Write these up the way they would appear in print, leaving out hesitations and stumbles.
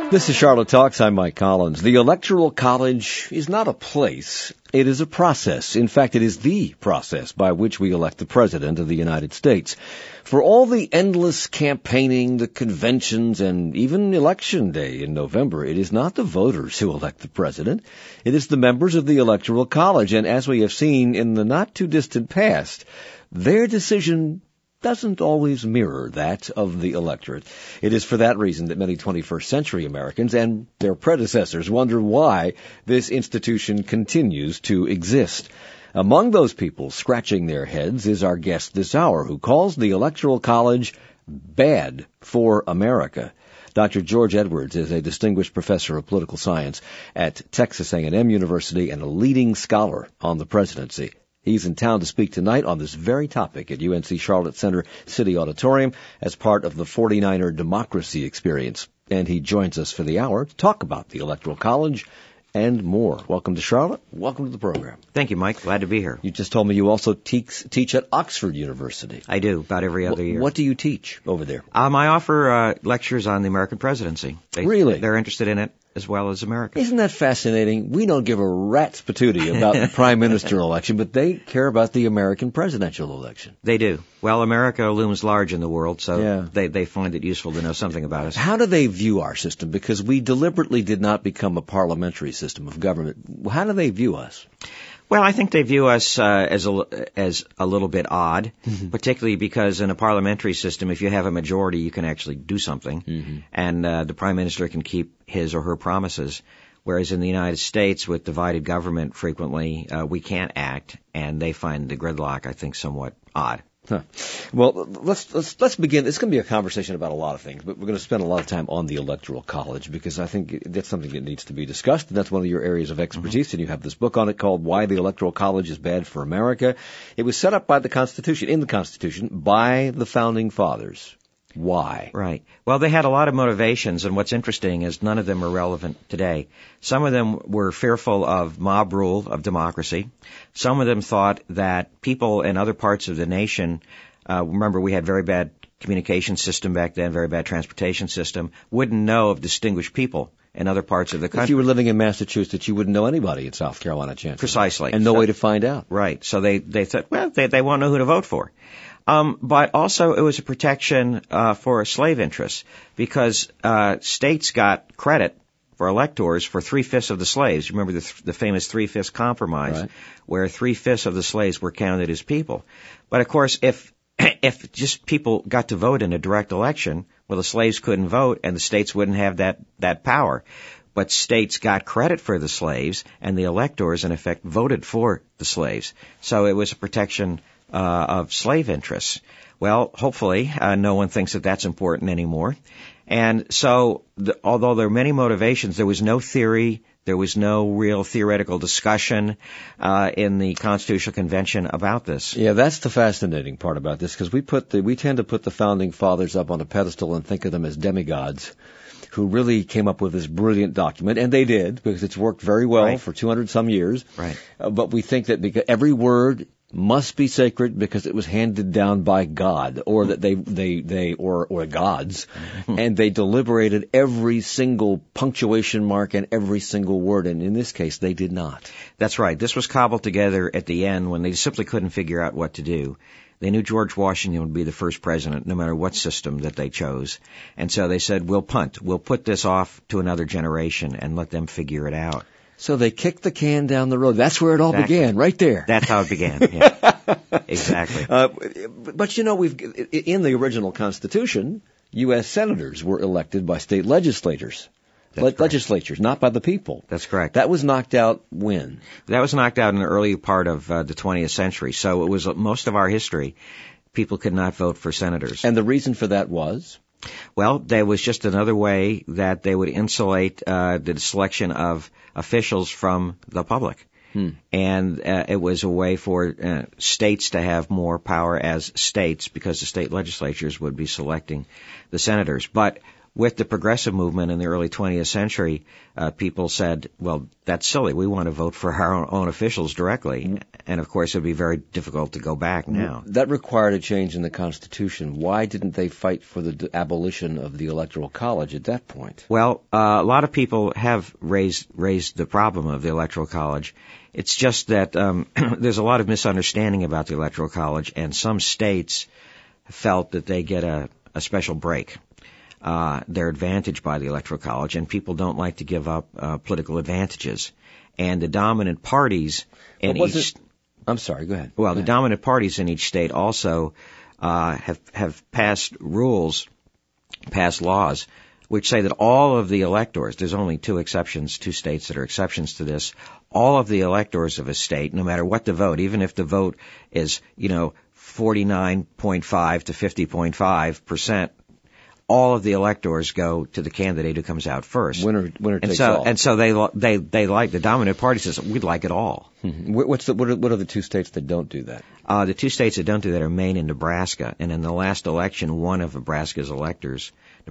This is Charlotte Talks. I'm Mike Collins. The Electoral College is not a place. It is a process. In fact, it is the process by which we elect the President of the United States. For all the endless campaigning, the conventions, and even Election Day in November, it is not the voters who elect the President. It is the members of the Electoral College. And as we have seen in the not-too-distant past, their decision doesn't always mirror that of the electorate. It is for that reason that many 21st century Americans and their predecessors wonder why this institution continues to exist. Among those people scratching their heads is our guest this hour, who calls the Electoral College bad for America. Dr. George Edwards is a distinguished professor of political science at Texas A&M University and a leading scholar on the presidency. He's in town to speak tonight on this very topic at UNC Charlotte Center City Auditorium as part of the 49er Democracy Experience. And he joins us for the hour to talk about the Electoral College and more. Welcome to Charlotte. Welcome to the program. Thank you, Mike. Glad to be here. You just told me you also teach at Oxford University. I do, about every other year. What do you teach over there? I offer lectures on the American presidency. Really? They're interested in it as well as America. Isn't that fascinating? We don't give a rat's patootie about the prime minister election, but they care about the American presidential election. They do. Well, America looms large in the world, so they find it useful to know something about us. How do they view our system? Because we deliberately did not become a parliamentary system of government. How do they view us? Well, I think they view us as a little bit odd, particularly because in a parliamentary system, if you have a majority, you can actually do something, and the prime minister can keep his or her promises. Whereas in the United States, with divided government, frequently we can't act, and they find the gridlock, I think, somewhat odd. Huh. Well, let's begin. It's going to be a conversation about a lot of things, but we're going to spend a lot of time on the Electoral College because I think that's something that needs to be discussed, and that's one of your areas of expertise. And you have this book on it called "Why the Electoral College is Bad for America." It was set up by the Constitution, in the Constitution, by the Founding Fathers. Why? Right. Well, they had a lot of motivations, and what's interesting is none of them are relevant today. Some of them were fearful of mob rule of democracy. Some of them thought that people in other parts of the nation, remember we had very bad communication system back then, very bad transportation system, wouldn't know of distinguished people in other parts of the country. If you were living in Massachusetts, you wouldn't know anybody in South Carolina, chances. Precisely. And no way to find out. Right. So they thought, well, they won't know who to vote for. But also it was a protection for slave interests because states got credit for electors for 3/5 of the slaves. Remember the famous 3/5 compromise, right, where 3/5 of the slaves were counted as people. But of course, if just people got to vote in a direct election, well, the slaves couldn't vote and the states wouldn't have that power. But states got credit for the slaves, and the electors, in effect, voted for the slaves. So it was a protection of slave interests. Well, hopefully, no one thinks that that's important anymore. And so, although there are many motivations, there was no theory, there was no real theoretical discussion in the Constitutional Convention about this. Yeah, that's the fascinating part about this, because we tend to put the Founding Fathers up on a pedestal and think of them as demigods who really came up with this brilliant document, and they did, because it's worked very well for 200 some years. Right. But we think that because every word must be sacred because it was handed down by God, or that or gods, and they deliberated every single punctuation mark and every single word, and in this case, they did not. That's right. This was cobbled together at the end when they simply couldn't figure out what to do. They knew George Washington would be the first president, no matter what system that they chose. And so they said, we'll punt. We'll put this off to another generation and let them figure it out. So they kicked the can down the road. That's where it all began, right there. That's how it began, yeah. Exactly. But you know, in the original Constitution, U.S. senators were elected by state legislatures. Legislatures, not by the people. That's correct. That was knocked out when? That was knocked out in the early part of the 20th century. So it was most of our history. People could not vote for senators. And the reason for that was? Well, there was just another way that they would insulate the selection of officials from the public. And it was a way for states to have more power as states because the state legislatures would be selecting the senators. But with the progressive movement in the early 20th century, people said, well, that's silly. We want to vote for our own officials directly. And of course, it would be very difficult to go back now. That required a change in the Constitution. Why didn't they fight for the abolition of the Electoral College at that point? Well, a lot of people have raised the problem of the Electoral College. It's just that there's a lot of misunderstanding about the Electoral College, and some states felt that they get a special break. They're advantaged by the Electoral College, and people don't like to give up political advantages. And the dominant parties in each... I'm sorry, go ahead. Well, the dominant parties in each state also have passed laws, which say that all of the electors, there's only two states that are exceptions to this, all of the electors of a state, no matter what the vote, even if the vote is, 49.5 to 50.5%, all of the electors go to the candidate who comes out first. Winner takes all. And so they like, the dominant party says, we'd like it all. Mm-hmm. What are the two states that don't do that? The two states that don't do that are Maine and Nebraska. And in the last election, one of Nebraska's electors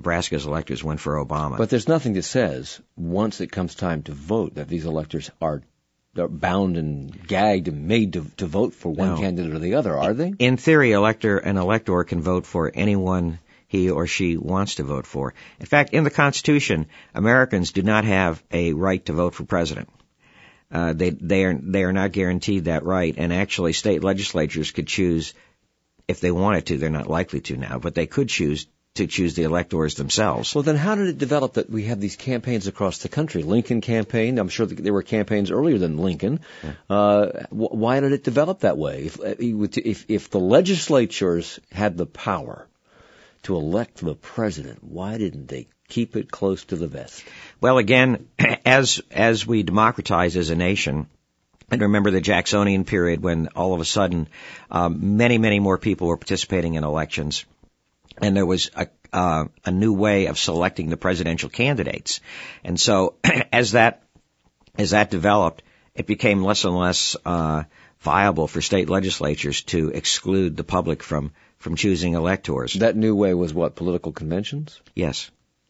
went for Obama. But there's nothing that says, once it comes time to vote, that these electors are bound and gagged and made to vote for one candidate or the other, are they? In theory, an elector can vote for anyone he or she wants to vote for. In fact, in the Constitution, Americans do not have a right to vote for president. They are not guaranteed that right, and actually state legislatures could choose if they wanted to. They're not likely to now, but they could choose the electors themselves. Well, then how did it develop that we have these campaigns across the country? Lincoln campaign, I'm sure there were campaigns earlier than Lincoln. Yeah. Why did it develop that way? If the legislatures had the power to elect the president, why didn't they keep it close to the vest? Well, again, as we democratize as a nation, and remember the Jacksonian period when all of a sudden many, many more people were participating in elections, and there was a new way of selecting the presidential candidates. And so as that developed, it became less and less viable for state legislatures to exclude the public from choosing electors. That new way was what, political conventions? Yes.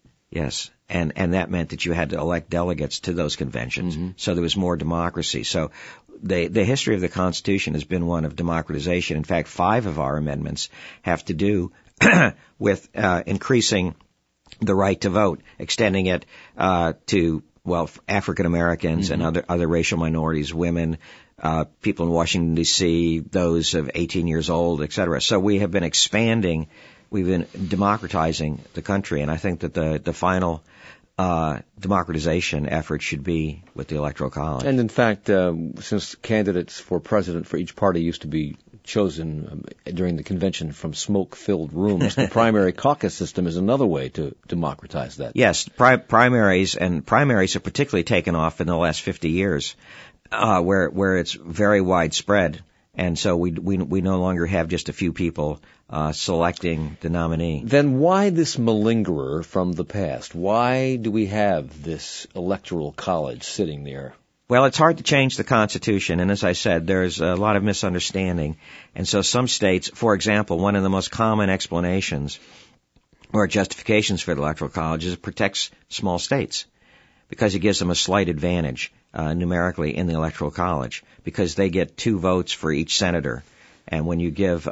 And that meant that you had to elect delegates to those conventions. Mm-hmm. So there was more democracy. So the history of the Constitution has been one of democratization. In fact, 5 of our amendments have to do with increasing the right to vote, extending it to African Americans and other racial minorities, women, people in Washington D.C., those of 18 years old, etc. So we have been expanding, we've been democratizing the country, and I think that the final democratization effort should be with the Electoral College. And in fact, since candidates for president for each party used to be chosen during the convention from smoke-filled rooms, the primary caucus system is another way to democratize that. Yes, primaries have particularly taken off in the last 50 years, where it's very widespread. And so we no longer have just a few people selecting the nominee. Then why this malingerer from the past? Why do we have this Electoral College sitting there? Well, it's hard to change the Constitution, and as I said, there's a lot of misunderstanding. And so some states, for example, one of the most common explanations or justifications for the Electoral College is it protects small states because it gives them a slight advantage numerically in the Electoral College because they get 2 votes for each senator. And when you give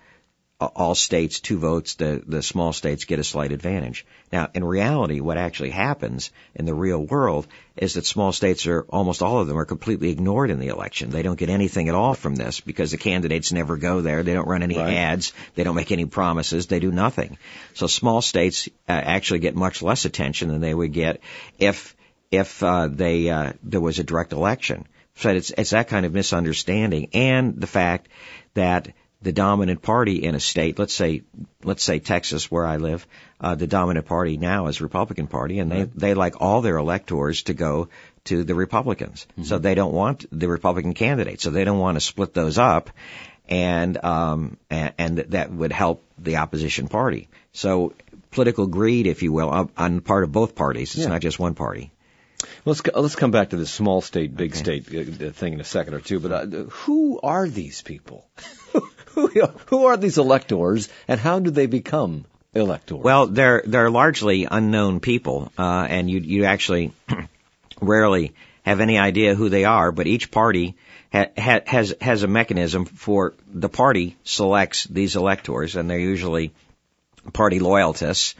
all states 2 votes, the small states get a slight advantage. Now, in reality, what actually happens in the real world is that small states almost all of them are completely ignored in the election. They don't get anything at all from this because the candidates never go there. They don't run any ads. They don't make any promises. They do nothing. So small states actually get much less attention than they would get if there was a direct election. So it's that kind of misunderstanding and the fact that the dominant party in a state, let's say Texas, where I live, the dominant party now is Republican Party, and they like all their electors to go to the Republicans. Mm-hmm. So they don't want the Republican candidate. So they don't want to split those up, and that would help the opposition party. So political greed, if you will, on the part of both parties. It's not just one party. Let's come back to the small state, big state thing in a second or two. But who are these people? Who are these electors, and how do they become electors? Well, they're largely unknown people, and you actually rarely have any idea who they are. But each party has a mechanism for the party selects these electors, and they're usually party loyalists,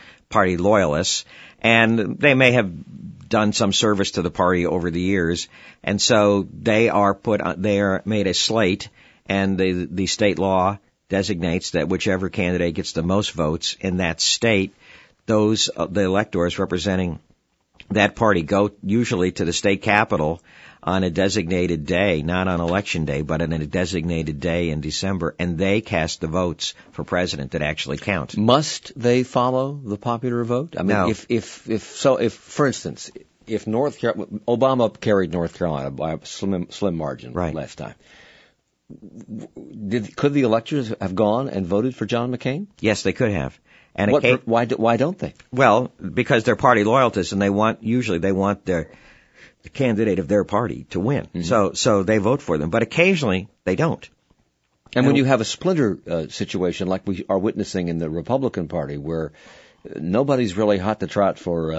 and they may have done some service to the party over the years, and so they are made a slate, and the state law designates that whichever candidate gets the most votes in that state, the electors representing that party go usually to the state capitol on a designated day, not on election day, but on a designated day in December, and they cast the votes for president that actually count. Must they follow the popular vote? I mean, No. if for instance, if Obama carried North Carolina by a slim margin last time, could the electors have gone and voted for John McCain? Yes, they could have. And why don't they? Well, because they're party loyalists, and they want the candidate of their party to win. Mm-hmm. So they vote for them, but occasionally they don't. And when you have a splinter situation like we are witnessing in the Republican Party, where nobody's really hot to trot for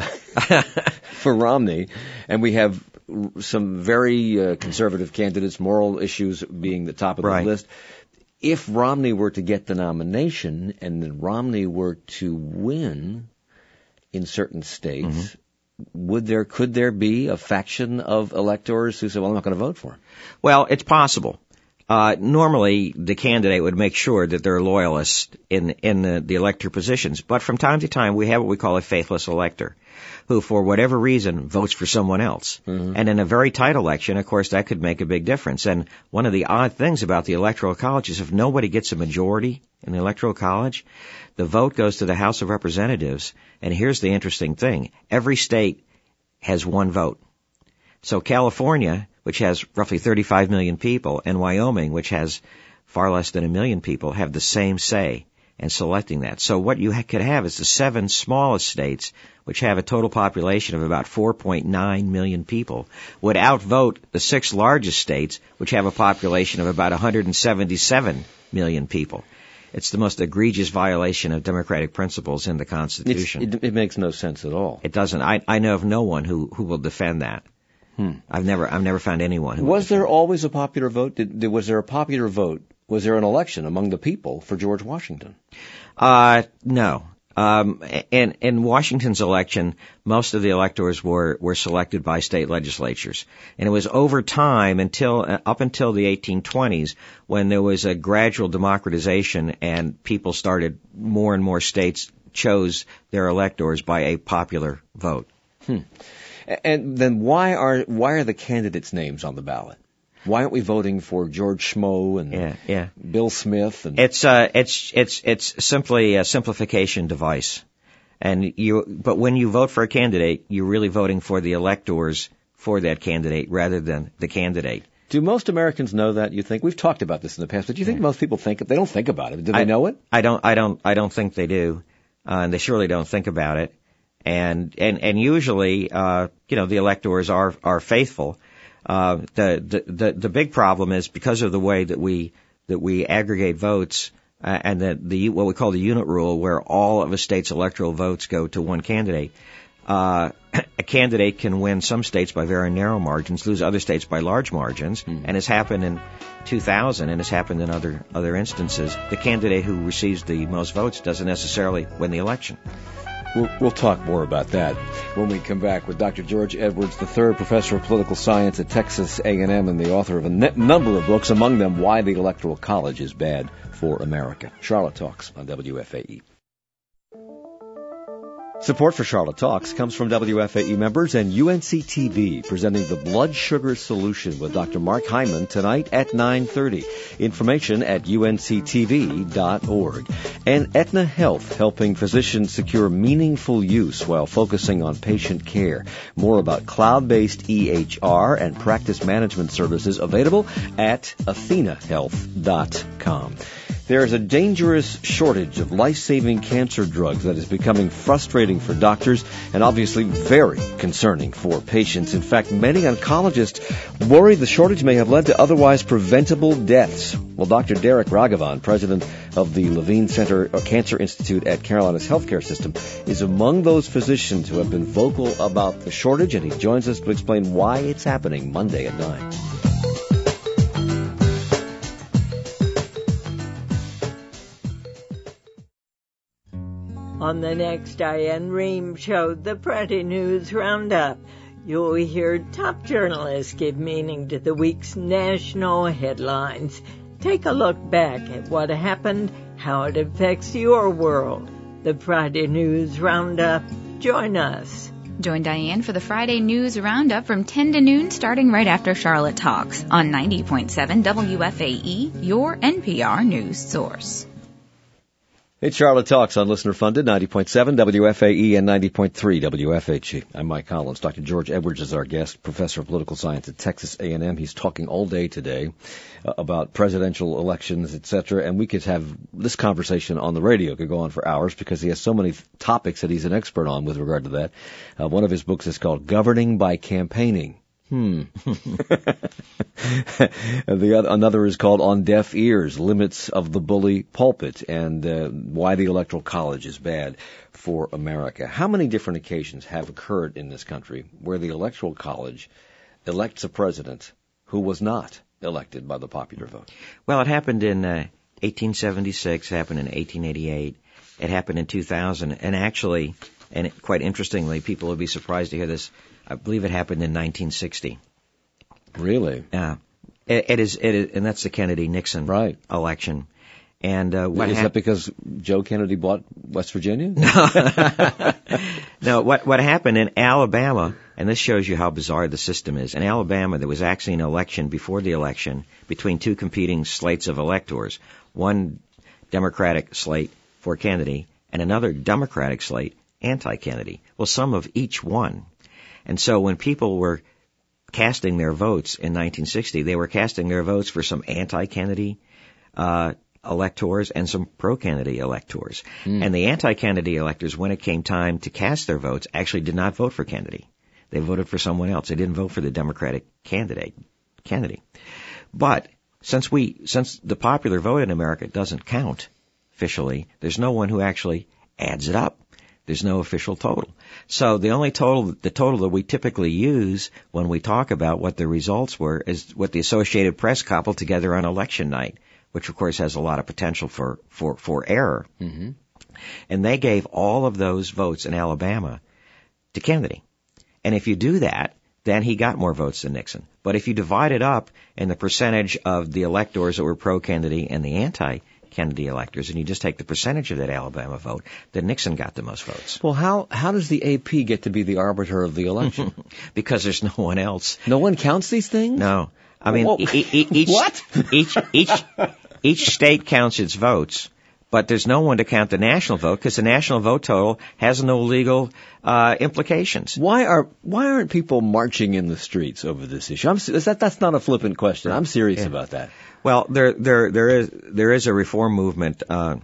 Romney, and we have some very conservative candidates, moral issues being the top of the list. If Romney were to get the nomination and then Romney were to win in certain states, could there be a faction of electors who say, well, I'm not going to vote for him? Well, it's possible. Normally, the candidate would make sure that they're loyalists in the elector positions. But from time to time, we have what we call a faithless elector, who, for whatever reason, votes for someone else. Mm-hmm. And in a very tight election, of course, that could make a big difference. And one of the odd things about the Electoral College is if nobody gets a majority in the Electoral College, the vote goes to the House of Representatives. And here's the interesting thing. Every state has one vote. So California, which has roughly 35 million people, and Wyoming, which has far less than 1 million people, have the same say in selecting that. So what you could have is the 7 smallest states, which have a total population of about 4.9 million people, would outvote the 6 largest states, which have a population of about 177 million people. It's the most egregious violation of democratic principles in the Constitution. It makes no sense at all. It doesn't. I know of no one who will defend that. I've never found anyone. Was there always a popular vote? Was there a popular vote? Was there an election among the people for George Washington? No. In Washington's election, most of the electors were selected by state legislatures, and it was over time up until the 1820s when there was a gradual democratization and more and more states chose their electors by a popular vote. And then why are the candidates' names on the ballot? Why aren't we voting for George Schmoe and Bill Smith? And It's simply a simplification device. But when you vote for a candidate, you're really voting for the electors for that candidate rather than the candidate. Do most Americans know that, you think? We've talked about this in the past, but do you think most people they don't think about it? Do they know it? I don't think they do. And they surely don't think about it. And usually, the electors are faithful. The big problem is because of the way that we aggregate votes, and what we call the unit rule, where all of a state's electoral votes go to one candidate. A candidate can win some states by very narrow margins, lose other states by large margins, and it's happened in 2000, and it's happened in other instances. The candidate who receives the most votes doesn't necessarily win the election. We'll talk more about that when we come back with Dr. George Edwards III, professor of political science at Texas A&M and the author of a number of books, among them Why the Electoral College is Bad for America. Charlotte Talks on WFAE. Support for Charlotte Talks comes from WFAE members and UNC-TV, presenting the Blood Sugar Solution with Dr. Mark Hyman tonight at 9:30. Information at unctv.org. And Aetna Health, helping physicians secure meaningful use while focusing on patient care. More about cloud-based EHR and practice management services available at athenahealth.com. There is a dangerous shortage of life-saving cancer drugs that is becoming frustrating for doctors and obviously very concerning for patients. In fact, many oncologists worry the shortage may have led to otherwise preventable deaths. Well, Dr. Derek Raghavan, president of the Levine Center Cancer Institute at Carolinas Healthcare System, is among those physicians who have been vocal about the shortage, and he joins us to explain why it's happening Monday at 9. On the next Diane Rehm Show, the Friday News Roundup, you'll hear top journalists give meaning to the week's national headlines. Take a look back at what happened, how it affects your world. The Friday News Roundup. Join us. Join Diane for the Friday News Roundup from 10 to noon, starting right after Charlotte Talks on 90.7 WFAE, your NPR news source. It's Charlotte Talks on listener-funded 90.7 WFAE and 90.3 WFHE. I'm Mike Collins. Dr. George Edwards is our guest, professor of political science at Texas A&M. He's talking all day today about presidential elections, etc. And we could have this conversation on the radio. It could go on for hours because he has so many topics that he's an expert on with regard to that. One of his books is called Governing by Campaigning. Another is called On Deaf Ears, Limits of the Bully Pulpit, and why the Electoral College is bad for America. How many different occasions have occurred in this country where the Electoral College elects a president who was not elected by the popular vote? Well, it happened in 1876, it happened in 1888, it happened in 2000, and actually, and quite interestingly, people will be surprised to hear this, I believe it happened in 1960. Really? Yeah. It is, and that's the Kennedy-Nixon election. And is that because Joe Kennedy bought West Virginia? No. What happened in Alabama, and this shows you how bizarre the system is. In Alabama, there was actually an election before the election between two competing slates of electors. One Democratic slate for Kennedy, and another Democratic slate anti-Kennedy. Well, some of each won. And so when people were casting their votes in 1960, they were casting their votes for some anti-Kennedy electors and some pro-Kennedy electors. And the anti-Kennedy electors, when it came time to cast their votes, actually did not vote for Kennedy. They voted for someone else. They didn't vote for the Democratic candidate, Kennedy. But since the popular vote in America doesn't count officially, there's no one who actually adds it up. There's no official total. So the total that we typically use when we talk about what the results were is what the Associated Press cobbled together on election night, which of course has a lot of potential for error. Mm-hmm. And they gave all of those votes in Alabama to Kennedy. And if you do that, then he got more votes than Nixon. But if you divide it up in the percentage of the electors that were pro-Kennedy and the anti-Kennedy electors, and you just take the percentage of that Alabama vote, then Nixon got the most votes. Well, how does the AP get to be the arbiter of the election? Because there's no one else. No one counts these things? No. I mean, each state counts its votes, but there's no one to count the national vote because the national vote total has no legal implications. Why aren't people marching in the streets over this issue? That's not a flippant question. I'm serious about that. Well, there is a reform movement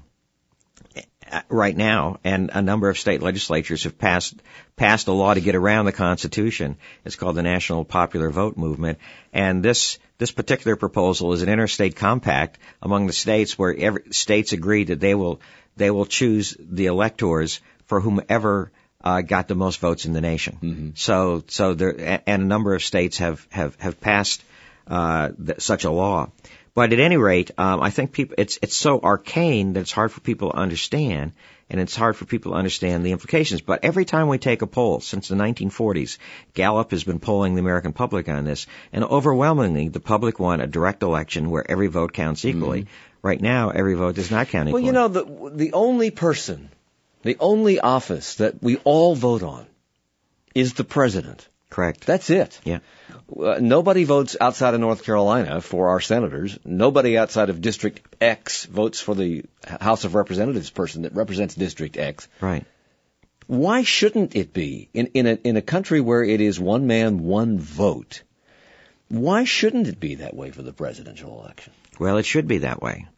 right now, and a number of state legislatures have passed a law to get around the Constitution. It's called the National Popular Vote Movement, and this particular proposal is an interstate compact among the states where states agree that they will choose the electors for whomever got the most votes in the nation. Mm-hmm. So there, and a number of states have passed such a law. But at any rate, I think it's so arcane that it's hard for people to understand, and it's hard for people to understand the implications. But every time we take a poll since the 1940s, Gallup has been polling the American public on this, and overwhelmingly the public want a direct election where every vote counts equally. Mm-hmm. Right now, every vote does not count equally. Well, the only office that we all vote on is the president. Correct. That's it. Yeah. Nobody votes outside of North Carolina for our senators. Nobody outside of District X votes for the House of Representatives person that represents District X. Right. Why shouldn't it be in a country where it is one man, one vote? Why shouldn't it be that way for the presidential election? Well, it should be that way.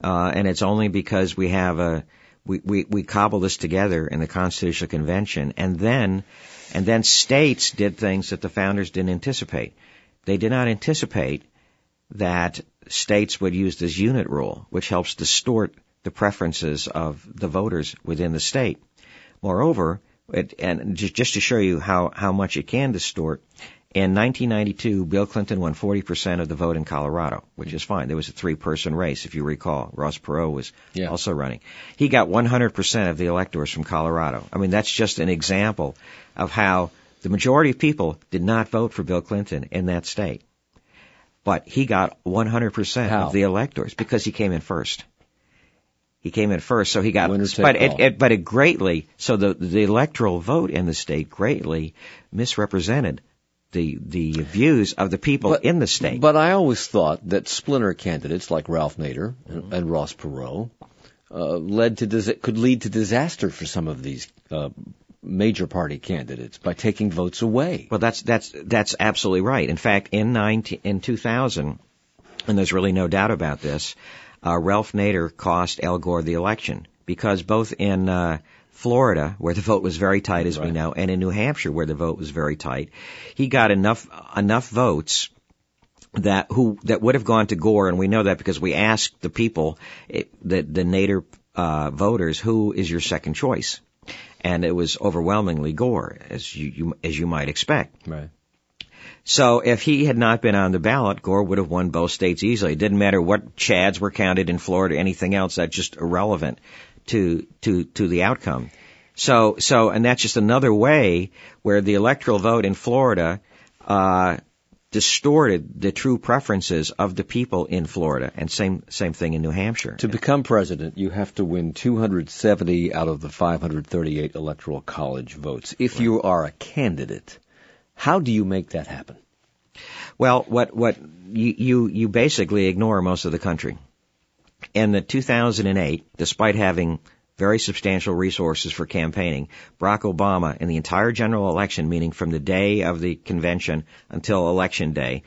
And it's only because we have we cobble this together in the Constitutional Convention, and then states did things that the founders didn't anticipate. They did not anticipate that states would use this unit rule, which helps distort the preferences of the voters within the state. Moreover, and just to show you how much it can distort, in 1992, Bill Clinton won 40% of the vote in Colorado, which is fine. There was a 3-person race, if you recall. Ross Perot was also running. He got 100% of the electors from Colorado. I mean, that's just an example of how the majority of people did not vote for Bill Clinton in that state. But he got 100% of the electors because he came in first. He came in first, so he got, but it greatly, so the electoral vote in the state greatly misrepresented the views of the people in the state. But I always thought that splinter candidates like Ralph Nader and Ross Perot could lead to disaster for some of these major party candidates by taking votes away. Well, that's absolutely right. In fact, in 2000, and there's really no doubt about this, Ralph Nader cost Al Gore the election because both in Florida, where the vote was very tight, as we know, and in New Hampshire, where the vote was very tight, he got enough votes that would have gone to Gore, and we know that because we asked the people, the Nader voters, who is your second choice, and it was overwhelmingly Gore, as you might expect. Right. So if he had not been on the ballot, Gore would have won both states easily. It didn't matter what Chads were counted in Florida or anything else. That's just irrelevant to the outcome. So, and that's just another way where the electoral vote in Florida, distorted the true preferences of the people in Florida, and same thing in New Hampshire. To become president, you have to win 270 out of the 538 electoral college votes. If you are a candidate, how do you make that happen? Well, what you basically ignore most of the country. In the 2008, despite having very substantial resources for campaigning, Barack Obama, in the entire general election, meaning from the day of the convention until election day,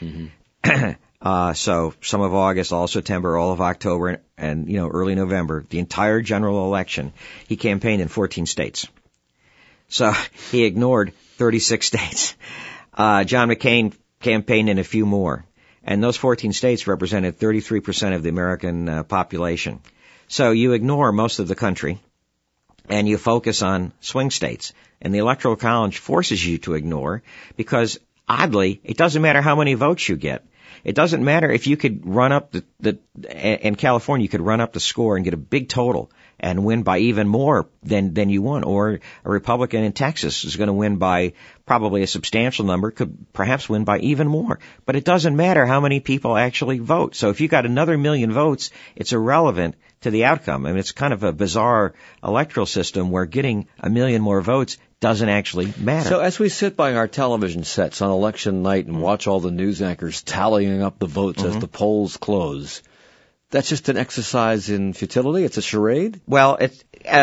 so some of August, all of September, all of October, and early November, the entire general election, he campaigned in 14 states. So he ignored 36 states. John McCain campaigned in a few more. And those 14 states represented 33% of the American population. So you ignore most of the country, and you focus on swing states. And the Electoral College forces you to ignore, because oddly, it doesn't matter how many votes you get. It doesn't matter if you could run up in California, you could run up the score and get a big total and win by even more than you won. Or a Republican in Texas is going to win by probably a substantial number, could perhaps win by even more. But it doesn't matter how many people actually vote. So if you got another million votes, it's irrelevant to the outcome. I mean, it's kind of a bizarre electoral system where getting a million more votes doesn't actually matter. So as we sit by our television sets on election night and watch all the news anchors tallying up the votes as the polls close, that's just an exercise in futility? It's a charade? Well, it's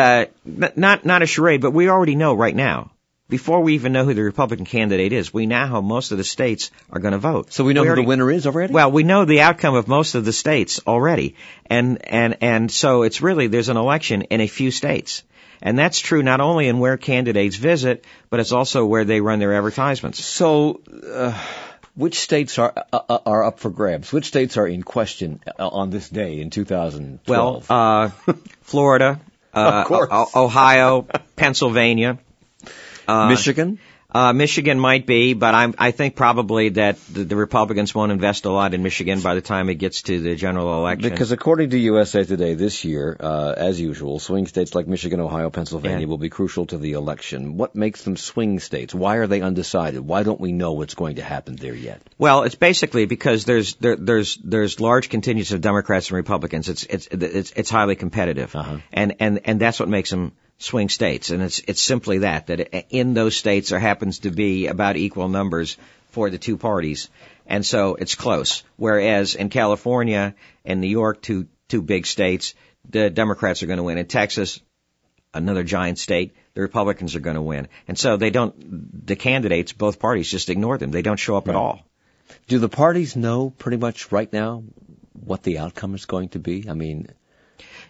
not a charade, but we already know right now. Before we even know who the Republican candidate is, we now know how most of the states are going to vote. So we know who the winner is already? Well, we know the outcome of most of the states already. And so it's really, there's an election in a few states. And that's true not only in where candidates visit, but it's also where they run their advertisements. So, which states are up for grabs? Which states are in question on this day in 2012? Well, Florida, of course. Ohio, Pennsylvania. Michigan? Michigan might be, but I think probably that the Republicans won't invest a lot in Michigan by the time it gets to the general election. Because according to USA Today this year, as usual, swing states like Michigan, Ohio, Pennsylvania will be crucial to the election. What makes them swing states? Why are they undecided? Why don't we know what's going to happen there yet? Well, it's basically because there's large contingents of Democrats and Republicans. It's highly competitive, and that's what makes them swing states, and it's simply that in those states there happens to be about equal numbers for the two parties, and so it's close. Whereas in California and New York, two big states, the Democrats are going to win. In Texas, another giant state, the Republicans are going to win. And so the candidates, both parties, just ignore them. They don't show up at all. Do the parties know pretty much right now what the outcome is going to be? I mean,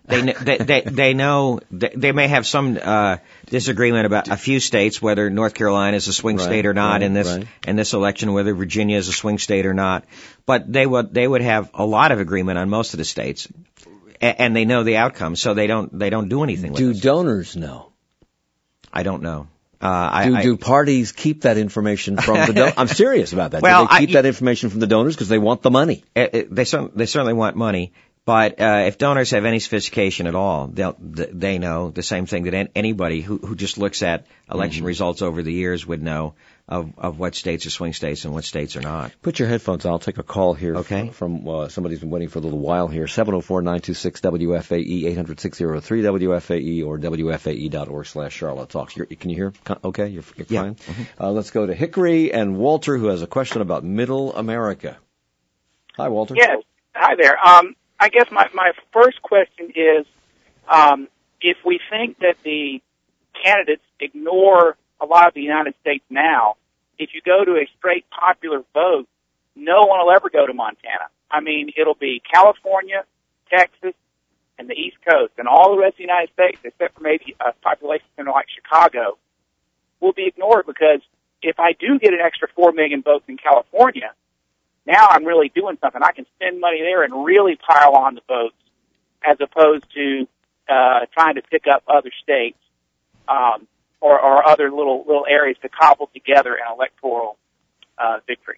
They know they may have some disagreement about a few states, whether North Carolina is a swing state or not in this election, whether Virginia is a swing state or not. But they would have a lot of agreement on most of the states, and they know the outcome, so they don't do anything with it. Do donors know? I don't know. Do parties keep that information from the donors? I'm serious about that. Well, do they keep that information from the donors because they want the money? They certainly want money. But if donors have any sophistication at all, they know the same thing that anybody who just looks at election results over the years would know of what states are swing states and what states are not. Put your headphones on. I'll take a call here from somebody's been waiting for a little while here. 704-926-WFAE, 800-603-WFAE, or WFAE.org/Charlotte Talks. Can you hear? Okay, you're fine? Mm-hmm. Let's go to Hickory and Walter, who has a question about Middle America. Hi, Walter. Yes. Hi there. I guess my first question is, if we think that the candidates ignore a lot of the United States now, if you go to a straight popular vote, no one will ever go to Montana. I mean, it'll be California, Texas, and the East Coast, and all the rest of the United States, except for maybe a population center like Chicago, will be ignored, because if I do get an extra 4 million votes in California, now I'm really doing something. I can spend money there and really pile on the votes, as opposed to trying to pick up other states or other little areas to cobble together an electoral victory.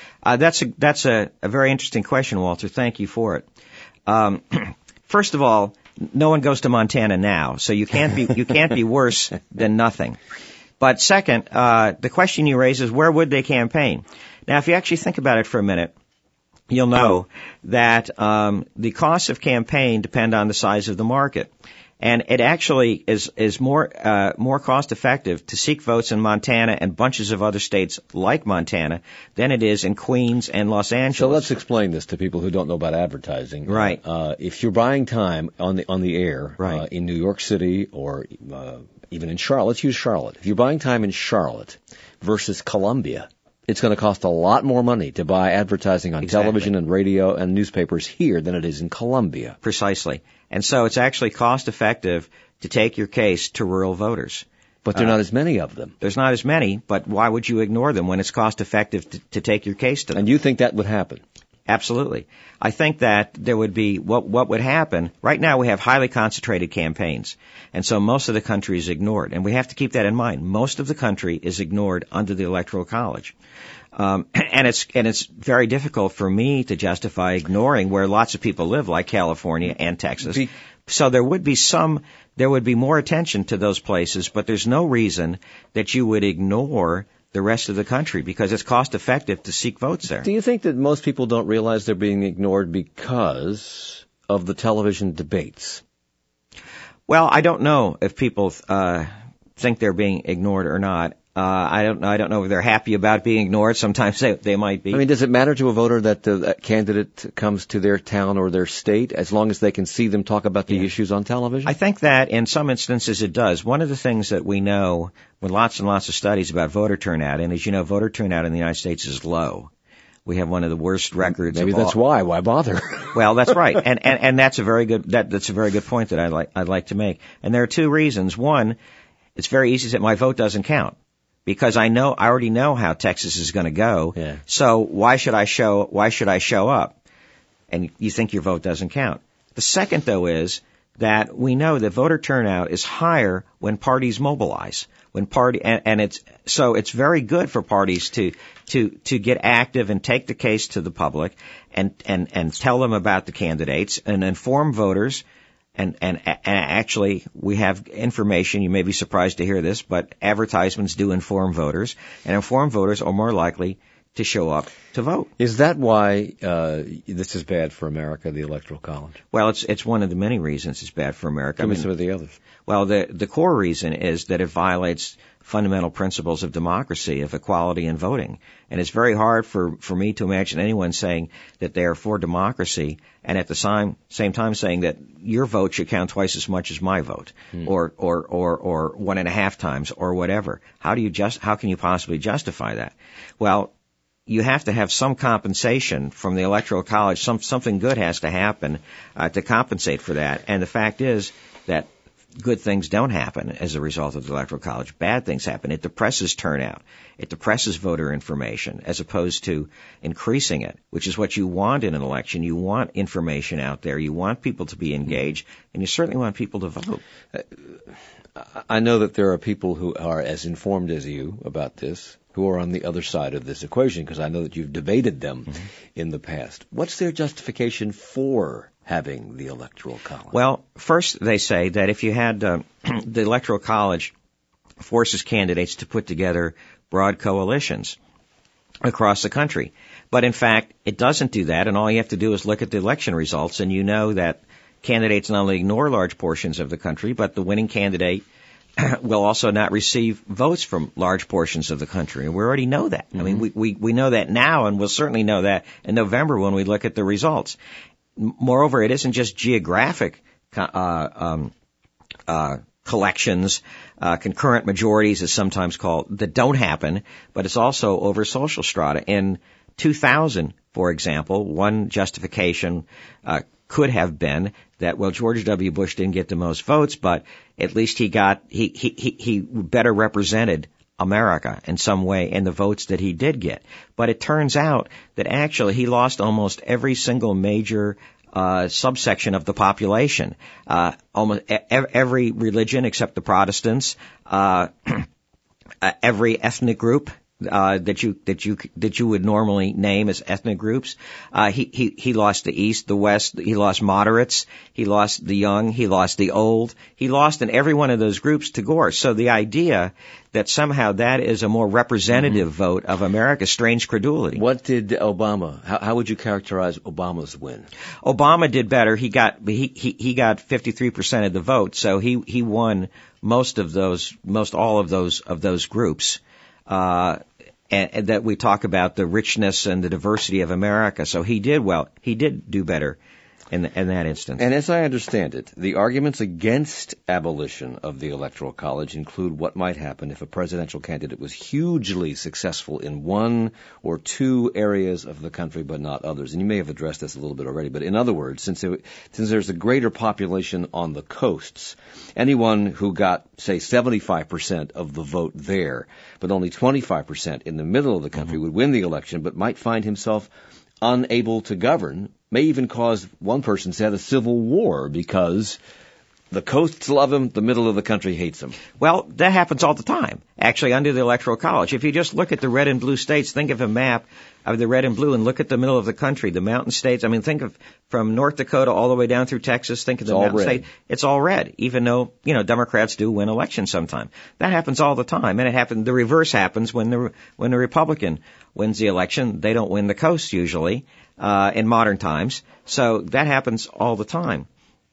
That's a very interesting question, Walter. Thank you for it. First of all, no one goes to Montana now, so you can't be worse than nothing. But second, the question you raise is, where would they campaign? Now, if you actually think about it for a minute, you'll know that the costs of campaign depend on the size of the market. And it actually is more cost effective to seek votes in Montana and bunches of other states like Montana than it is in Queens and Los Angeles. So let's explain this to people who don't know about advertising. Right. If you're buying time on the air, right, in New York City or even in Charlotte, let's use Charlotte. If you're buying time in Charlotte versus Columbia, it's going to cost a lot more money to buy advertising on television and radio and newspapers here than it is in Columbia. Precisely. And so it's actually cost effective to take your case to rural voters. But there are not as many of them. There's not as many, but why would you ignore them when it's cost effective to take your case to them? And you think that would happen? Absolutely. I think that there would be, what would happen, right now we have highly concentrated campaigns, and so most of the country is ignored, and we have to keep that in mind. Most of the country is ignored under the Electoral College. And it's very difficult for me to justify ignoring where lots of people live, like California and Texas. So there would be more attention to those places, but there's no reason that you would ignore the rest of the country, because it's cost effective to seek votes there. Do you think that most people don't realize they're being ignored because of the television debates? Well, I don't know if people think they're being ignored or not. I don't know if they're happy about being ignored. Sometimes they might be. I mean, does it matter to a voter that the candidate comes to their town or their state, as long as they can see them talk about the issues on television? I think that in some instances it does. One of the things that we know with lots and lots of studies about voter turnout, and as you know, voter turnout in the United States is low. We have one of the worst records. Maybe that's why. Why bother? Well, that's right, and that's a very good point that I'd like to make. And there are two reasons. One, it's very easy to say my vote doesn't count, because I already know how Texas is going to go. Yeah. So why should I show up? And you think your vote doesn't count. The second, though, is that we know that voter turnout is higher when parties mobilize. It's very good for parties to get active and take the case to the public and tell them about the candidates and inform voters. And actually, we have information, you may be surprised to hear this, but advertisements do inform voters, and informed voters are more likely to show up to vote. Is that why this is bad for America, the Electoral College? Well, it's one of the many reasons it's bad for America. Give me some of the others. Well, the core reason is that it violates fundamental principles of democracy, of equality in voting. And it's very hard for me to imagine anyone saying that they are for democracy and at the same time saying that your vote should count twice as much as my vote, or 1.5 times, or whatever. How can you possibly justify that? Well, you have to have some compensation from the Electoral College. Something good has to happen to compensate for that. And the fact is that good things don't happen as a result of the Electoral College. Bad things happen. It depresses turnout. It depresses voter information as opposed to increasing it, which is what you want in an election. You want information out there. You want people to be engaged, and you certainly want people to vote. I know that there are people who are as informed as you about this, who are on the other side of this equation, because I know that you've debated them in the past. What's their justification for having the Electoral College? Well, first they say that if you had the Electoral College forces candidates to put together broad coalitions across the country. But in fact, it doesn't do that, and all you have to do is look at the election results, and you know that candidates not only ignore large portions of the country, but the winning candidate will also not receive votes from large portions of the country. And we already know that. I mean, we know that now, and we'll certainly know that in November when we look at the results. Moreover, it isn't just geographic collections, concurrent majorities is sometimes called, that don't happen, but it's also over social strata. In 2000, for example, one justification could have been that, well, George W. Bush didn't get the most votes, but at least he better represented America in some way in the votes that he did get. But it turns out that actually he lost almost every single major subsection of the population. Almost every religion except the Protestants, every ethnic group that you would normally name as ethnic groups. He lost the East, the West, he lost moderates, he lost the young, he lost the old, he lost in every one of those groups to Gore. So the idea that somehow that is a more representative vote of America, strange credulity. What did Obama, how would you characterize Obama's win? Obama did better. He got 53% of the vote, so he won most all of those groups. And that we talk about the richness and the diversity of America. So he did well. He did do better in that instance. And as I understand it, the arguments against abolition of the Electoral College include what might happen if a presidential candidate was hugely successful in one or two areas of the country but not others. And you may have addressed this a little bit already, but in other words, since there's a greater population on the coasts, anyone who got, say, 75% of the vote there, but only 25% in the middle of the country would win the election, but might find himself unable to govern, may even cause, one person said, a civil war because the coasts love him, the middle of the country hates him. Well, that happens all the time, actually, under the Electoral College. If you just look at the red and blue states, think of a map of the red and blue and look at the middle of the country, the mountain states. I mean, think of from North Dakota all the way down through Texas, think of the mountain state. It's all red, even though, Democrats do win elections sometime. That happens all the time. And the reverse happens when the Republican wins the election. They don't win the coast usually, in modern times. So that happens all the time.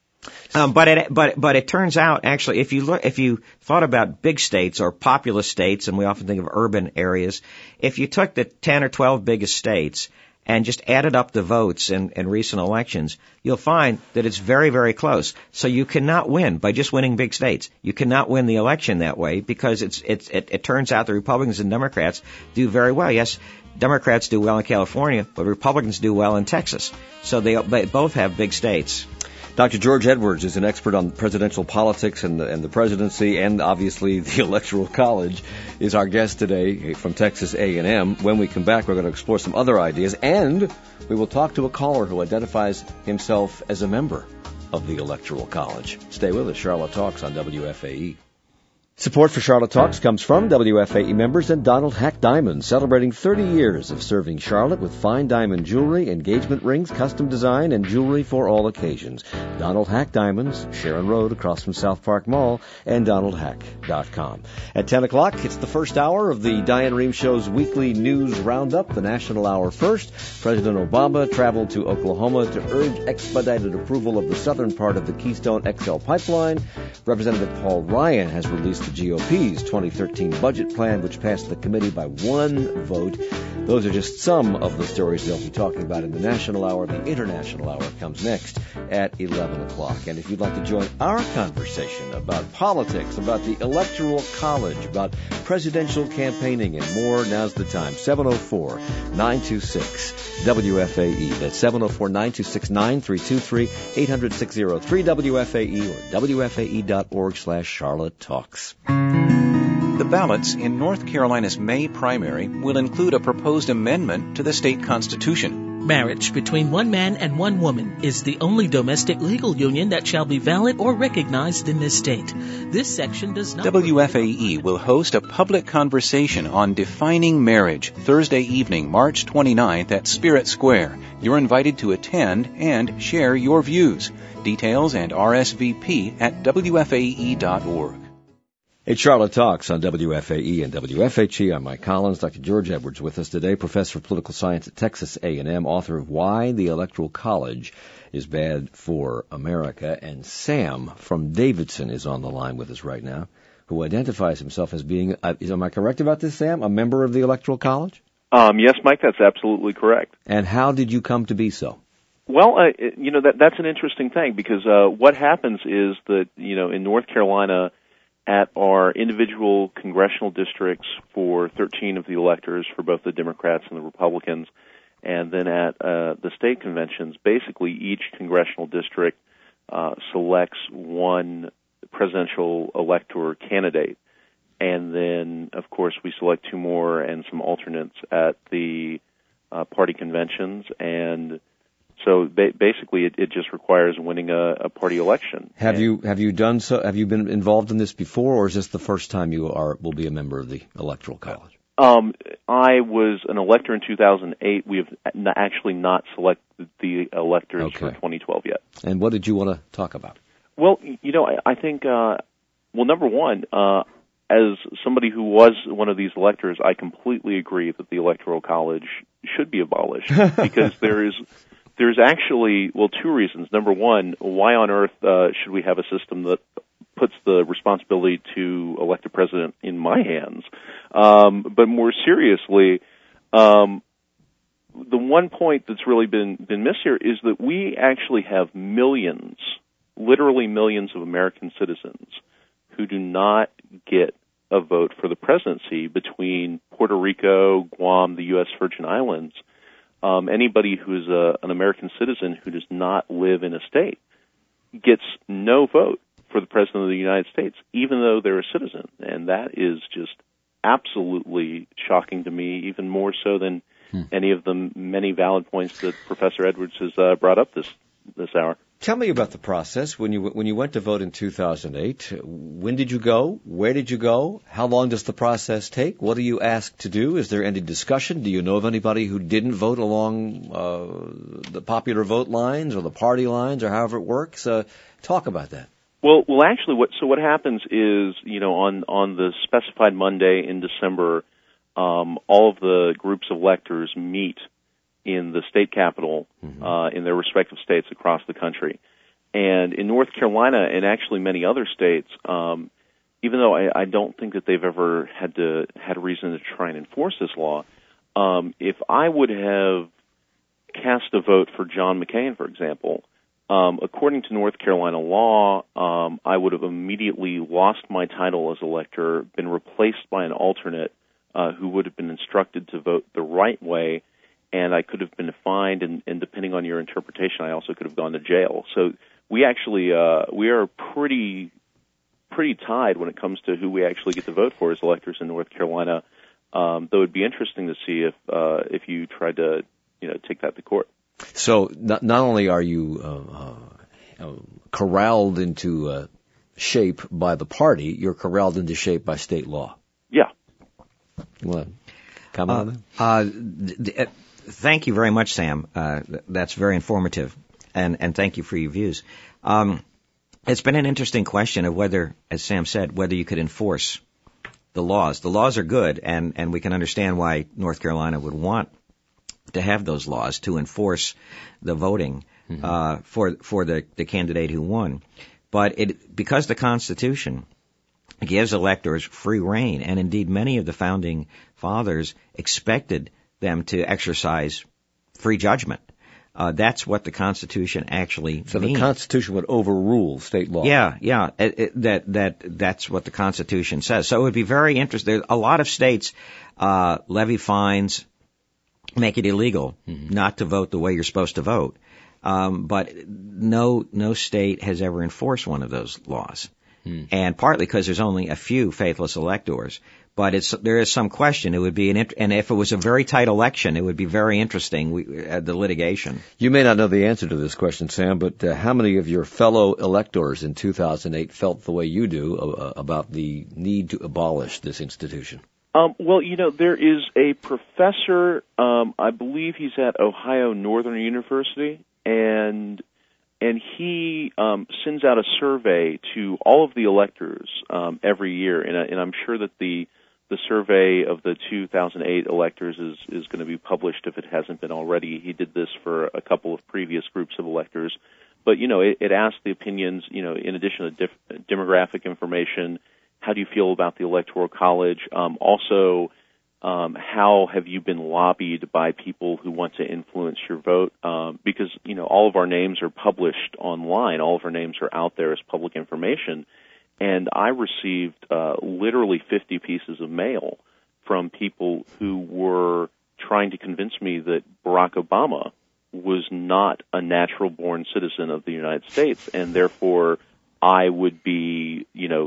But it turns out actually, if you thought about big states or populous states, and we often think of urban areas, if you took the 10 or 12 biggest states and just added up the votes in recent elections, you'll find that it's very, very close. So you cannot win by just winning big states. You cannot win the election that way because it turns out the Republicans and Democrats do very well. Yes, Democrats do well in California, but Republicans do well in Texas. So they both have big states. Dr. George Edwards is an expert on presidential politics and the presidency, and obviously the Electoral College is our guest today from Texas A&M. When we come back, we're going to explore some other ideas, and we will talk to a caller who identifies himself as a member of the Electoral College. Stay with us. Charlotte Talks on WFAE. Support for Charlotte Talks comes from WFAE members and Donald Hack Diamonds, celebrating 30 years of serving Charlotte with fine diamond jewelry, engagement rings, custom design, and jewelry for all occasions. Donald Hack Diamonds, Sharon Road, across from South Park Mall, and DonaldHack.com. At 10 o'clock, it's the first hour of the Diane Rehm Show's weekly news roundup, the National Hour first. President Obama traveled to Oklahoma to urge expedited approval of the southern part of the Keystone XL pipeline. Representative Paul Ryan has released the GOP's 2013 budget plan, which passed the committee by one vote. Those are just some of the stories they'll be talking about in the National Hour. The International Hour comes next at 11 o'clock. And if you'd like to join our conversation about politics, about the Electoral College, about presidential campaigning and more, now's the time. 704-926-WFAE. That's 704-926-9323, 800-603-WFAE or WFAE.org/Charlotte Talks. The ballots in North Carolina's May primary will include a proposed amendment to the state constitution. Marriage between one man and one woman is the only domestic legal union that shall be valid or recognized in this state. This section does not... WFAE will host a public conversation on defining marriage Thursday evening, March 29th at Spirit Square. You're invited to attend and share your views. Details and RSVP at WFAE.org. It's Charlotte Talks on WFAE and WFHE. I'm Mike Collins. Dr. George Edwards with us today, professor of political science at Texas A&M, author of Why the Electoral College is Bad for America. And Sam from Davidson is on the line with us right now, who identifies himself as being, am I correct about this, Sam, a member of the Electoral College? Yes, Mike, that's absolutely correct. And how did you come to be so? Well, that's an interesting thing because what happens is that, in North Carolina, at our individual congressional districts for 13 of the electors for both the Democrats and the Republicans, and then at the state conventions, basically each congressional district selects one presidential elector candidate. And then, of course, we select two more and some alternates at the party conventions. And so basically, it just requires winning a party election. Have you done so? Have you been involved in this before, or is this the first time you will be a member of the Electoral College? I was an elector in 2008. We have actually not selected the electors for 2012 yet. And what did you want to talk about? Well, I think number one, as somebody who was one of these electors, I completely agree that the Electoral College should be abolished because there's actually, two reasons. Number one, why on earth should we have a system that puts the responsibility to elect a president in my hands? But more seriously, the one point that's really been missed here is that we actually have millions, literally millions of American citizens who do not get a vote for the presidency between Puerto Rico, Guam, the U.S. Virgin Islands. Anybody who's an American citizen who does not live in a state gets no vote for the President of the United States, even though they're a citizen. And that is just absolutely shocking to me, even more so than any of the many valid points that Professor Edwards has brought up this hour. Tell me about the process. When you went to vote in 2008, when did you go? Where did you go? How long does the process take? What are you asked to do? Is there any discussion? Do you know of anybody who didn't vote along the popular vote lines or the party lines or however it works? Talk about that. Well, actually, what happens is, on the specified Monday in December, all of the groups of electors meet in the state capitol, in their respective states across the country. And in North Carolina and actually many other states, even though I don't think that they've ever had a reason to try and enforce this law, if I would have cast a vote for John McCain, for example, according to North Carolina law, I would have immediately lost my title as elector, been replaced by an alternate who would have been instructed to vote the right way, and I could have been fined, and depending on your interpretation, I also could have gone to jail. So we actually we are pretty tied when it comes to who we actually get to vote for as electors in North Carolina. Though it'd be interesting to see if you tried to take that to court. So not only are you corralled into shape by the party, you're corralled into shape by state law. Yeah. You want to comment on that? Thank you very much, Sam. That's very informative, and thank you for your views. It's been an interesting question of whether, as Sam said, whether you could enforce the laws. The laws are good, and we can understand why North Carolina would want to have those laws to enforce the voting for the candidate who won. But because the Constitution gives electors free rein, and indeed many of the founding fathers expected them to exercise free judgment. That's what the Constitution actually means. So the Constitution would overrule state law. Yeah. That's what the Constitution says. So it would be very interesting. A lot of states levy fines, make it illegal not to vote the way you're supposed to vote. But no state has ever enforced one of those laws. And partly because there's only a few faithless electors. But there is some question. It would be and if it was a very tight election, it would be very interesting, the litigation. You may not know the answer to this question, Sam, but how many of your fellow electors in 2008 felt the way you do about the need to abolish this institution? Well, there is a professor, I believe he's at Ohio Northern University, and he sends out a survey to all of the electors every year, and I'm sure that the survey of the 2008 electors is going to be published if it hasn't been already. He did this for a couple of previous groups of electors, but it asked the opinions. In addition to demographic information, how do you feel about the Electoral College? Also, how have you been lobbied by people who want to influence your vote? Because, all of our names are published online. All of our names are out there as public information. And I received literally 50 pieces of mail from people who were trying to convince me that Barack Obama was not a natural-born citizen of the United States, and therefore I would be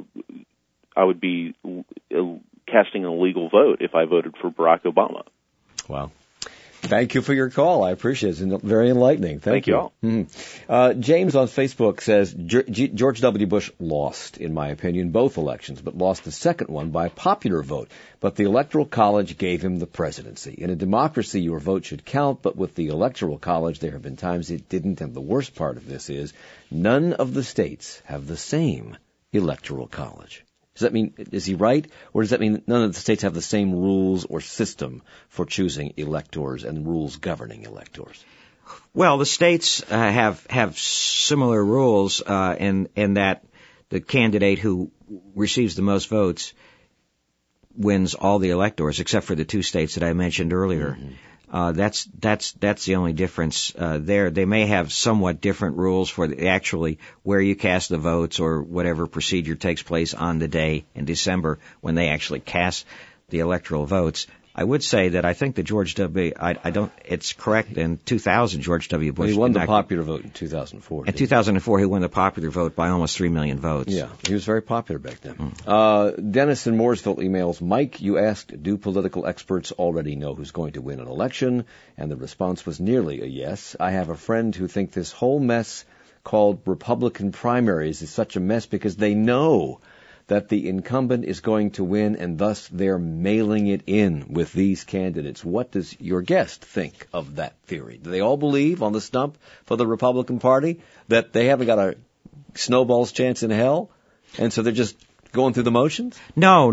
casting an illegal vote if I voted for Barack Obama. Wow. Thank you for your call. I appreciate it. It's very enlightening. Thank you. All. James on Facebook says, George W. Bush lost, in my opinion, both elections, but lost the second one by popular vote. But the Electoral College gave him the presidency. In a democracy, your vote should count, but with the Electoral College, there have been times it didn't, and the worst part of this is none of the states have the same Electoral College. Does that mean, is he right? Or does that mean none of the states have the same rules or system for choosing electors and rules governing electors? Well, the states have similar rules in that the candidate who receives the most votes wins all the electors, except for the two states that I mentioned earlier. That's the only difference there. They may have somewhat different rules for actually where you cast the votes or whatever procedure takes place on the day in December when they actually cast the electoral votes. I would say that I think that it's correct in 2000, George W. Bush. Well, he won the popular vote in 2004. In 2004, he won the popular vote by almost 3 million votes. Yeah, he was very popular back then. Dennis in Mooresville emails, Mike, you asked, do political experts already know who's going to win an election? And the response was nearly a yes. I have a friend who thinks this whole mess called Republican primaries is such a mess because they know that the incumbent is going to win, and thus they're mailing it in with these candidates. What does your guest think of that theory? Do they all believe on the stump for the Republican Party that they haven't got a snowball's chance in hell, and so they're just going through the motions? No.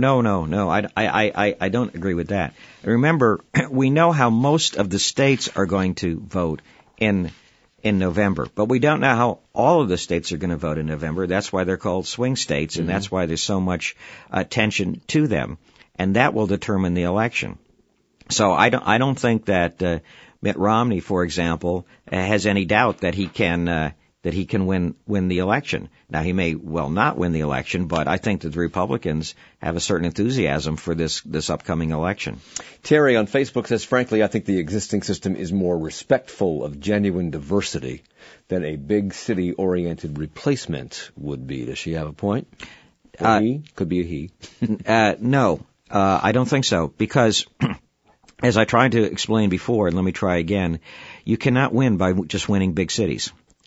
I don't agree with that. Remember, we know how most of the states are going to vote in November. But we don't know how all of the states are going to vote in November. That's why they're called swing states, and that's why there's so much attention to them. And that will determine the election. So I don't think that Mitt Romney, for example, has any doubt that he can win the election. Now, he may well not win the election, but I think that the Republicans have a certain enthusiasm for this upcoming election. Terry on Facebook says, frankly, I think the existing system is more respectful of genuine diversity than a big city-oriented replacement would be. Does she have a point? He? Could be a he. No, I don't think so, because as I tried to explain before, and let me try again, you cannot win by just winning big cities.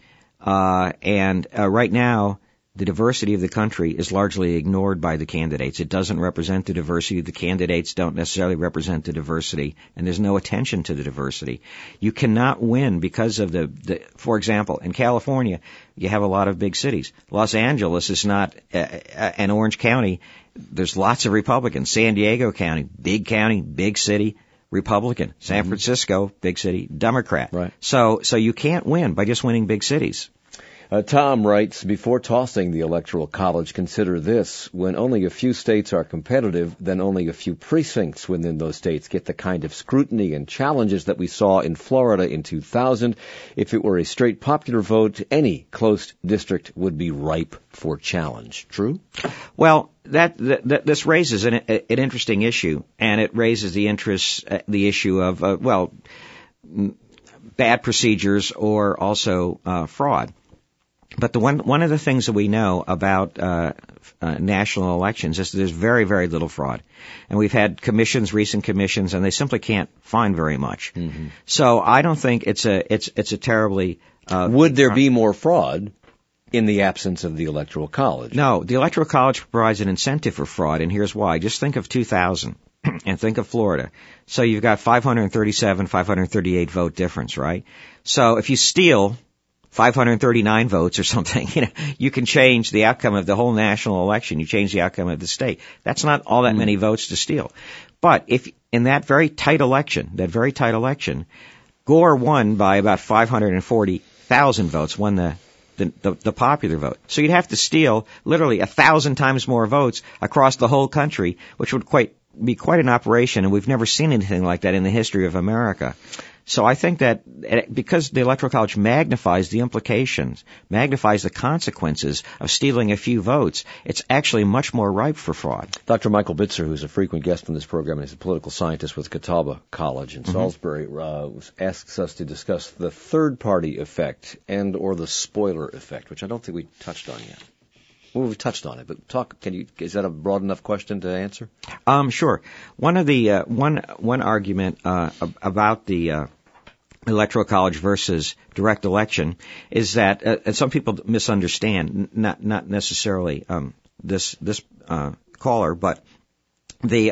Right now, the diversity of the country is largely ignored by the candidates. It doesn't represent the diversity. The candidates don't necessarily represent the diversity, and there's no attention to the diversity. You cannot win because of for example, in California, you have a lot of big cities. Los Angeles is not an Orange County. There's lots of Republicans. San Diego County, big city, Republican. San Francisco, big city, Democrat. Right. So you can't win by just winning big cities. Tom writes, before tossing the Electoral College, consider this. When only a few states are competitive, then only a few precincts within those states get the kind of scrutiny and challenges that we saw in Florida in 2000. If it were a straight popular vote, any close district would be ripe for challenge. True? Well, this raises an interesting issue, and it raises the issue of, bad procedures or also fraud. But one of the things that we know about national elections is that there's very, very little fraud. And we've had recent commissions, and they simply can't find very much. Mm-hmm. So I don't think it's a terribly... Would there be more fraud in the absence of the Electoral College? No, the Electoral College provides an incentive for fraud, and here's why. Just think of 2000 and think of Florida. So you've got 537, 538 vote difference, right? So if you steal 539 votes or something, you can change the outcome of the whole national election. You change the outcome of the state. That's not all that many votes to steal. But if in that very tight election, Gore won by about 540,000 votes, won the popular vote. So you'd have to steal literally 1,000 times more votes across the whole country, which would be quite an operation, and we've never seen anything like that in the history of America. So I think that because the Electoral College magnifies the implications, magnifies the consequences of stealing a few votes, it's actually much more ripe for fraud. Dr. Michael Bitzer, who's a frequent guest on this program, and he's a political scientist with Catawba College in Salisbury, asks us to discuss the third-party effect and or the spoiler effect, which I don't think we touched on yet. Well, we've touched on it, but is that a broad enough question to answer? Sure. One of the, one argument, about the, Electoral College versus direct election is that, and some people misunderstand, not necessarily, this caller, but they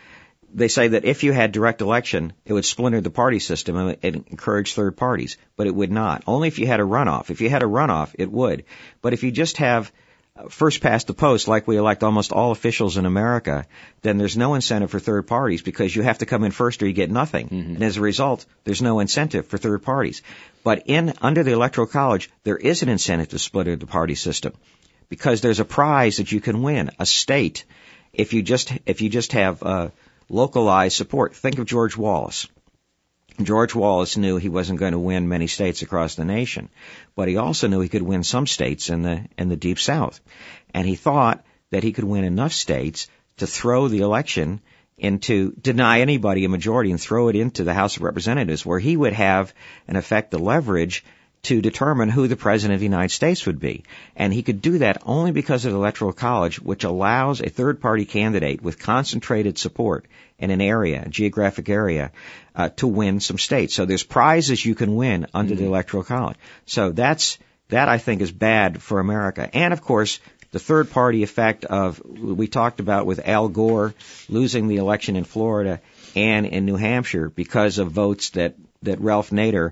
say that if you had direct election, it would splinter the party system and encourage third parties, but it would not. Only if you had a runoff. If you had a runoff, it would. But if you just have first past the post, like we elect almost all officials in America, then there's no incentive for third parties because you have to come in first or you get nothing. Mm-hmm. And as a result, there's no incentive for third parties. But under the Electoral College, there is an incentive to split the party system because there's a prize that you can win, a state, if you just have localized support. Think of George Wallace. George Wallace knew he wasn't going to win many states across the nation, but he also knew he could win some states in the Deep South. And he thought that he could win enough states to throw the election deny anybody a majority and throw it into the House of Representatives, where he would have, in effect, the leverage to determine who the President of the United States would be. And he could do that only because of the Electoral College, which allows a third-party candidate with concentrated support in a geographic area, to win some states. So there's prizes you can win under the Electoral College. So that I think is bad for America. And of course, the third party effect we talked about with Al Gore losing the election in Florida and in New Hampshire because of votes that Ralph Nader,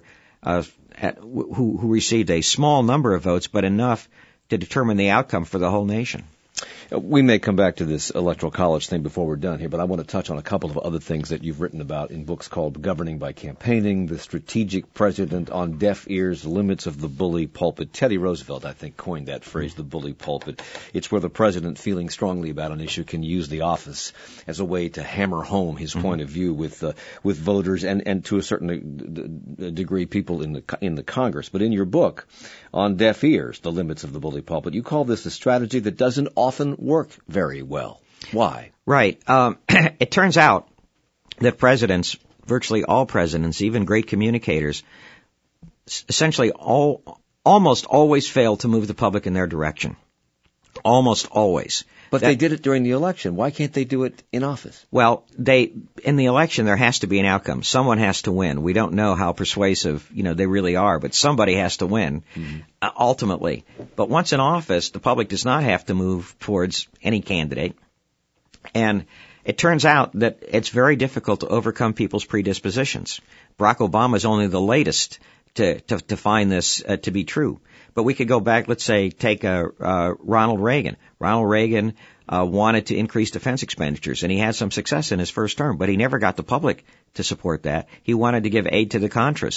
who received a small number of votes, but enough to determine the outcome for the whole nation. We may come back to this Electoral College thing before we're done here, but I want to touch on a couple of other things that you've written about in books called Governing by Campaigning, The Strategic President on Deaf Ears, Limits of the Bully Pulpit. Teddy Roosevelt, I think, coined that phrase, the bully pulpit. It's where the president, feeling strongly about an issue, can use the office as a way to hammer home his point of view with voters and to a certain degree people in the Congress. But in your book on Deaf Ears, The Limits of the Bully Pulpit, you call this a strategy that doesn't often work very well. Why? Right. It turns out that presidents, virtually all presidents, even great communicators, essentially almost always fail to move the public in their direction. Almost always. But they did it during the election. Why can't they do it in office? Well, in the election, there has to be an outcome. Someone has to win. We don't know how persuasive, they really are, but somebody has to win, ultimately. But once in office, the public does not have to move towards any candidate. And it turns out that it's very difficult to overcome people's predispositions. Barack Obama is only the latest to find this to be true. But we could go back, let's say, take Ronald Reagan. Ronald Reagan wanted to increase defense expenditures, and he had some success in his first term, but he never got the public to support that. He wanted to give aid to the Contras.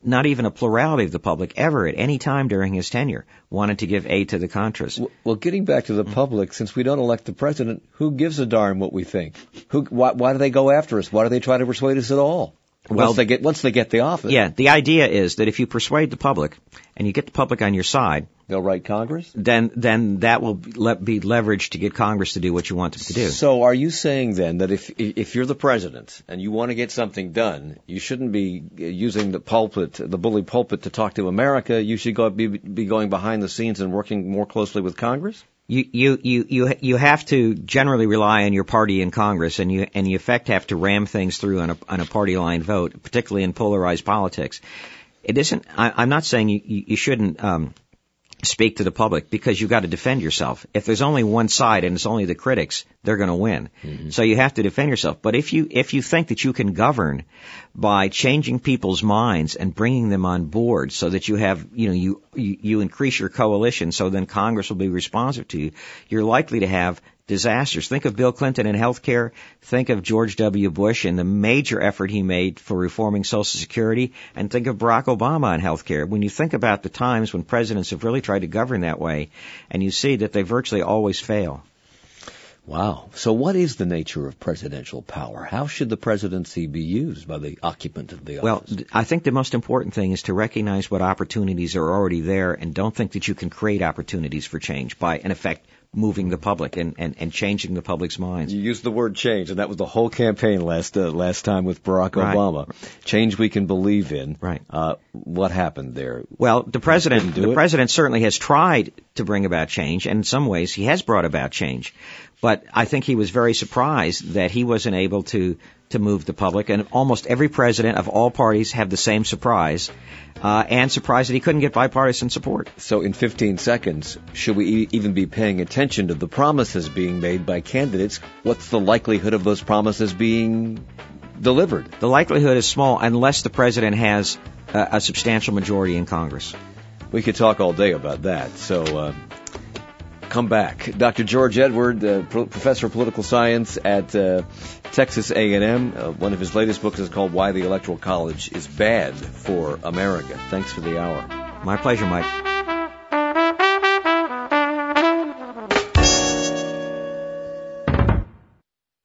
not even a plurality of the public ever at any time during his tenure wanted to give aid to the Contras. Well, getting back to the public, since we don't elect the president, who gives a darn what we think? Why do they go after us? Why do they try to persuade us at all? Once they get the office. Yeah, the idea is that if you persuade the public and you get the public on your side, they'll write Congress? Then that will be leveraged to get Congress to do what you want them to do. So are you saying then that if you're the president and you want to get something done, you shouldn't be using the pulpit, the bully pulpit, to talk to America? You should be going behind the scenes and working more closely with Congress? You have to generally rely on your party in Congress, and you in effect have to ram things through on a party line vote, particularly in polarized politics. It isn't. I'm not saying you shouldn't speak to the public, because you've got to defend yourself. If there's only one side and it's only the critics, they're going to win. Mm-hmm. So you have to defend yourself. But if you think that you can govern by changing people's minds and bringing them on board, so that you have, you increase your coalition, so then Congress will be responsive to you, you're likely to have disasters. Think of Bill Clinton in health care. Think of George W. Bush and the major effort he made for reforming Social Security. And think of Barack Obama on health care. When you think about the times when presidents have really tried to govern that way, and you see that they virtually always fail. Wow. So what is the nature of presidential power? How should the presidency be used by the occupant of the office? Well, I think the most important thing is to recognize what opportunities are already there, and don't think that you can create opportunities for change by, in effect, moving the public and changing the public's minds. You used the word change, and that was the whole campaign last time with Barack Obama. Change we can believe in. Right. What happened there? Well, the president certainly has tried to bring about change, and in some ways he has brought about change. But I think he was very surprised that he wasn't able to move the public, and almost every president of all parties have the same surprise, and surprised that he couldn't get bipartisan support. So in 15 seconds, should we even be paying attention to the promises being made by candidates? What's the likelihood of those promises being delivered? The likelihood is small unless the president has a substantial majority in Congress. We could talk all day about that, so come back. Dr. George Edward, professor of political science at Texas A&M. One of his latest books is called Why the Electoral College is Bad for America. Thanks for the hour. My pleasure, Mike.